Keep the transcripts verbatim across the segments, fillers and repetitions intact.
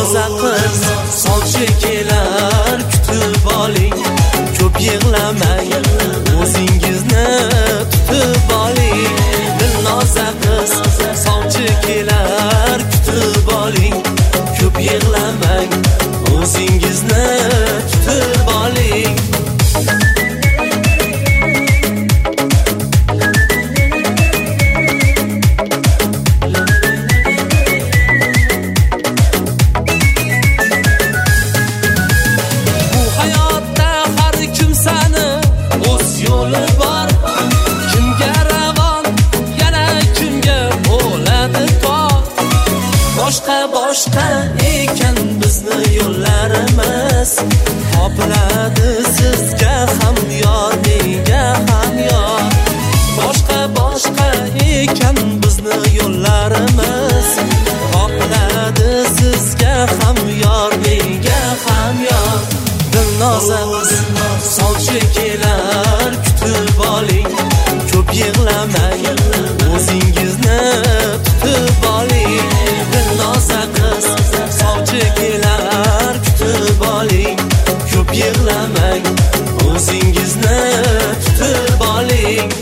Dilnoza qiz solchi kelar kutib oling, ko'p yig'lamang, o'zingizni tutib oling. Dilnoza qiz solchi kelar kutib oling, ko'p yig'lamang, o'zingizni tutib oling. Boshqa boshqa ekan bizni yo'llarimiz, topiladi sizga ham yor, menga ham yor. Boshqa boshqa ekan bizni yo'llarimiz, topiladi sizga ham yor, menga ham yor. Dilnoza qiz solchi kelar kutib oling, ko'p yig'lamang, o'zingizni tutib oling. Dilnoza qiz solchi kelar kutib oling, ko'p yig'lamang, o'zingizni tutib oling.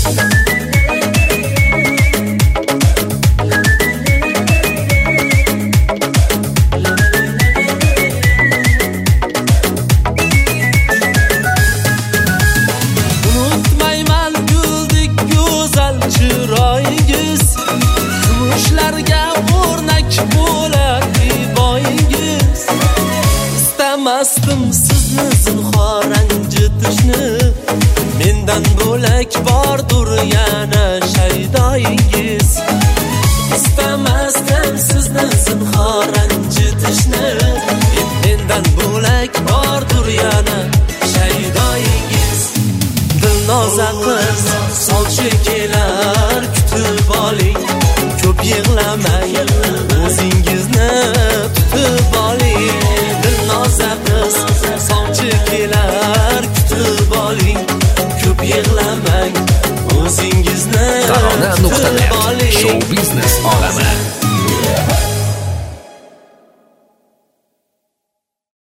Unutmayman guldek go'zal chiroyingiz, kumushlarga o'rnak bo'lar iboyingiz. Istamasdim sizni zinhor ranjitishni, mendan bo'lak bordur yana shaydoyingiz. Istamasdim sizni zinhor ranjitishni, mendan bo'lak bordur yana shaydoyingiz. Dilnoza qiz solchi kelar kutib oling, ko'p yig'lamang, o'zingizni tutib oling. Dilnoza qiz solchi kelar kutib oling, ko'p yig'lamang, o'zingizni tutib oling. Show business olami.